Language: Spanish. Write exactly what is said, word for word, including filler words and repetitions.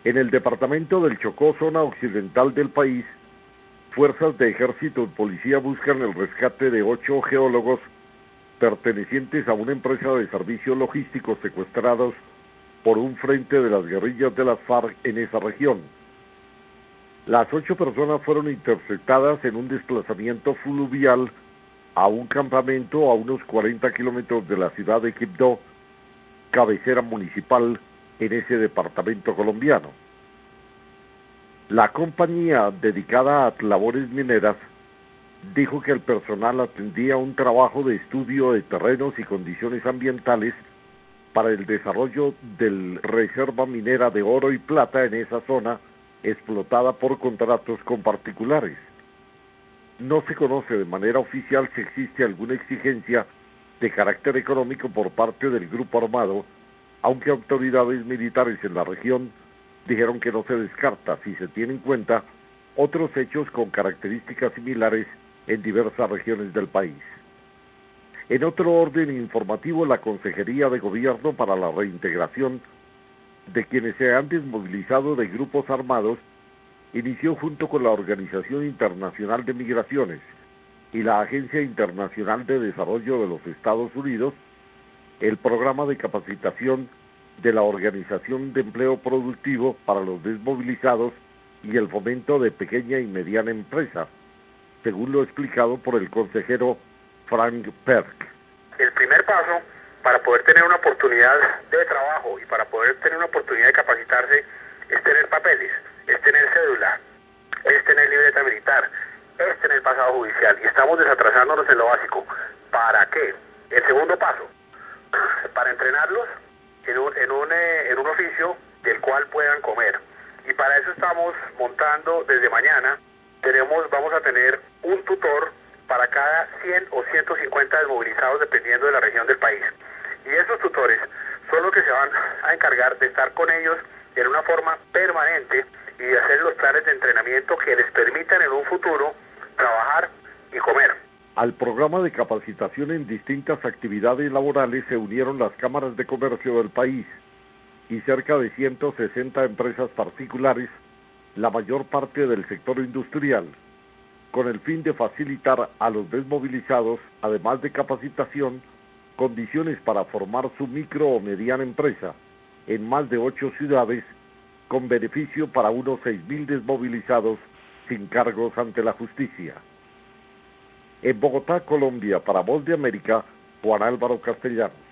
En el departamento del Chocó, zona occidental del país, fuerzas de ejército y policía buscan el rescate de ocho geólogos pertenecientes a una empresa de servicios logísticos secuestrados por un frente de las guerrillas de las FARC en esa región. Las ocho personas fueron interceptadas en un desplazamiento fluvial a un campamento a unos cuarenta kilómetros de la ciudad de Quibdó, cabecera municipal en ese departamento colombiano. La compañía dedicada a labores mineras dijo que el personal atendía un trabajo de estudio de terrenos y condiciones ambientales para el desarrollo de la reserva minera de oro y plata en esa zona explotada por contratos con particulares. No se conoce de manera oficial si existe alguna exigencia de carácter económico por parte del grupo armado, aunque autoridades militares en la región dijeron que no se descarta si se tiene en cuenta otros hechos con características similares en diversas regiones del país. En otro orden informativo, la Consejería de Gobierno para la Reintegración de quienes se han desmovilizado de grupos armados inició junto con la Organización Internacional de Migraciones y la Agencia Internacional de Desarrollo de los Estados Unidos el programa de capacitación de la Organización de Empleo Productivo para los desmovilizados y el fomento de pequeña y mediana empresa, según lo explicado por el consejero Frank Perk. El primer paso para poder tener una oportunidad de trabajo y para poder tener una oportunidad de capacitarse es tener papeles, es tener cédula, es tener libreta militar, es tener pasado judicial, y estamos desatrasándonos en lo básico. ¿Para qué? El segundo paso, para entrenarlos en un, en un, eh, en un oficio del cual puedan comer. Y para eso estamos montando desde mañana, tenemos, vamos a tener un tutor para cada cien o ciento cincuenta desmovilizados dependiendo de la región del país. Y esos tutores son los que se van a encargar de estar con ellos en una forma permanente y de hacer los planes de entrenamiento que les permitan en un futuro trabajar y comer. Al programa de capacitación en distintas actividades laborales se unieron las cámaras de comercio del país y cerca de ciento sesenta empresas particulares, la mayor parte del sector industrial, con el fin de facilitar a los desmovilizados, además de capacitación, condiciones para formar su micro o mediana empresa en más de ocho ciudades, con beneficio para unos seis mil desmovilizados sin cargos ante la justicia. En Bogotá, Colombia, para Voz de América, Juan Álvaro Castellanos.